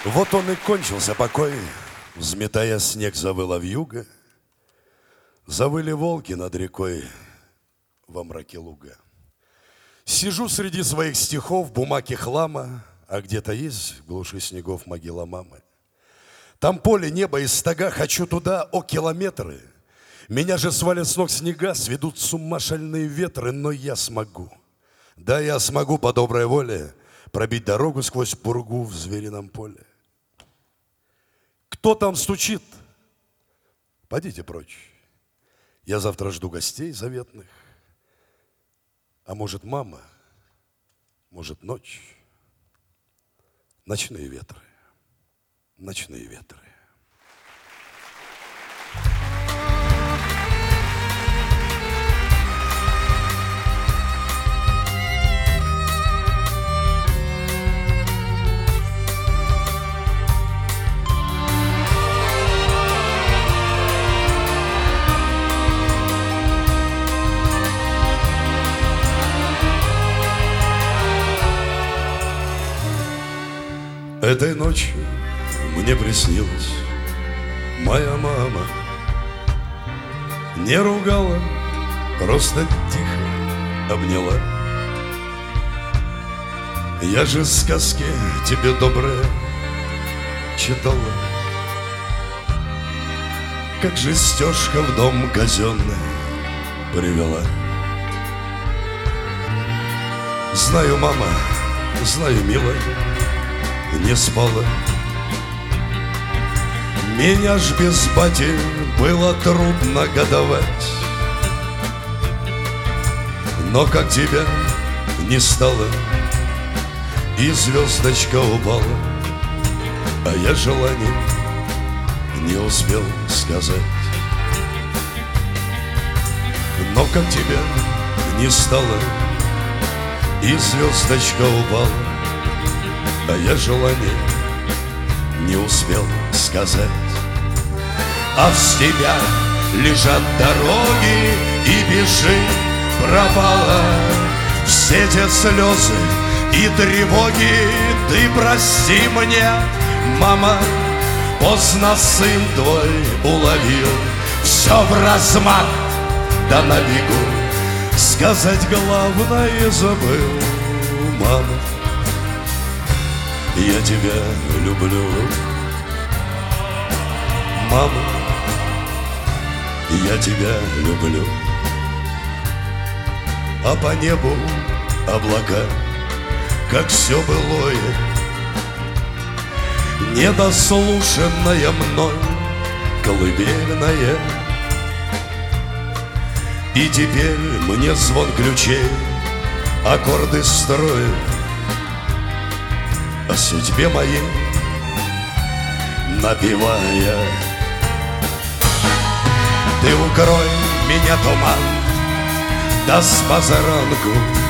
Вот он и кончился покой, взметая снег, завыла вьюга, завыли волки над рекой во мраке луга. Сижу среди своих стихов, бумаги хлама, а где-то есть в глуши снегов могила мамы. Там поле, небо и стога, хочу туда, о километры. Меня же свалят с ног снега, сведут с ума шальные ветры, но я смогу. Да, я смогу по доброй воле пробить дорогу сквозь пургу в зверином поле. Кто там стучит? Пойдите прочь. Я завтра жду гостей заветных. А может, мама, может, ночь. Ночные ветры, ночные ветры. Этой ночью мне приснилась моя мама. Не ругала, просто тихо обняла. Я же сказки тебе добрые читала. Как же стежка в дом казенный привела. Знаю, мама, знаю, милая, не спала. Меня ж без бати было трудно годовать. Но как тебя не стало, и звездочка упала, а я желание не успел сказать. Но как тебя не стало, и звездочка упала, а я желание не успел сказать. А в степях лежат дороги, и бежи пропала. Все те слезы и тревоги ты прости мне, мама. Поздно сын твой уловил все вразмах, да на бегу сказать главное забыл, мама. Я тебя люблю, мама, я тебя люблю. А по небу облака, как все былое, недослушанная мной колыбельная. И теперь мне звон ключей аккорды строит о судьбе моей напевая. Ты укрой меня, туман, да с позаранку.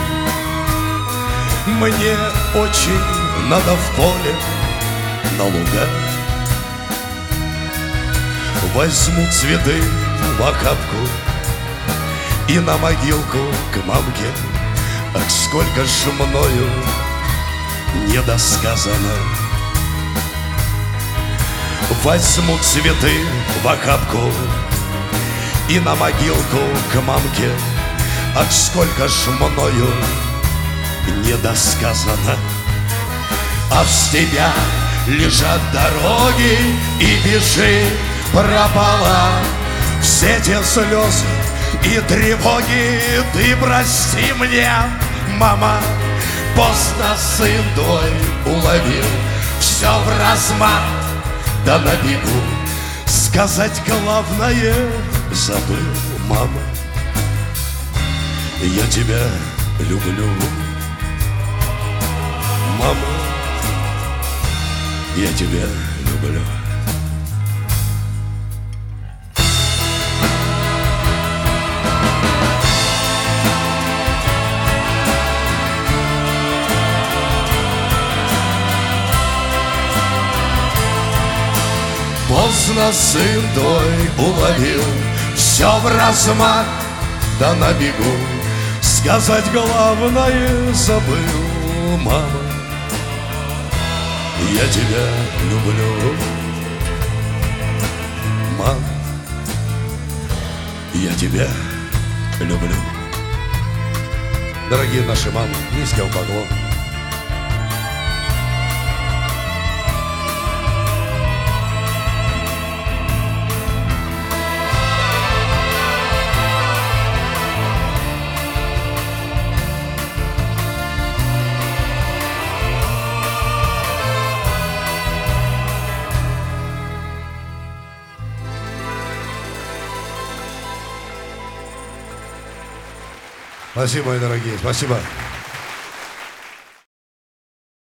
Мне очень надо в поле, на луга. Возьму цветы в охапку и на могилку к мамке. Ах, сколько ж мною недосказано. Возьму цветы в охапку и на могилку к мамке. Ах, сколько ж мною недосказано. А в степях лежат дороги, и бежи пропала. Все те слезы и тревоги ты прости мне, мама. Поздно сын твой уловил все вразмах, да на бегу сказать главное забыл, мама. Я тебя люблю, мама, я тебя люблю. Поздно сын твой уловил все вразмах, да на бегу сказать главное забыл, мама. Я тебя люблю, мам, я тебя люблю. Дорогие наши мамы, низкий вам поклон. Спасибо, мои дорогие, спасибо.